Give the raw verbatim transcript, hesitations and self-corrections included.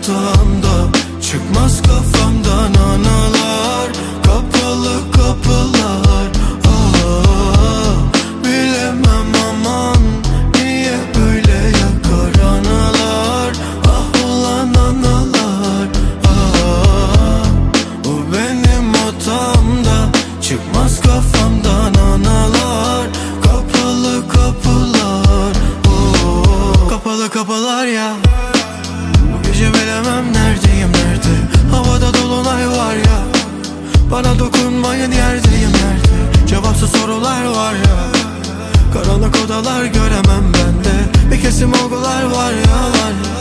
hatamda, çıkmaz kafamdan anılar. Kapalı kapılar, ah, bilemem aman, niye böyle yakar anılar. Ah ulan anılar, ah, o benim hatamda, çıkmaz kafamdan anılar. Kapalı kapılar, oh, kapalı kapılar ya. Bu gece bilemem neredeyim nerede, havada dolunay var ya. Bana dokunmayın yerdeyim yerde, cevapsız sorular var ya. Karanlık odalar göremem bende, bir kesim olgular var ya, var ya.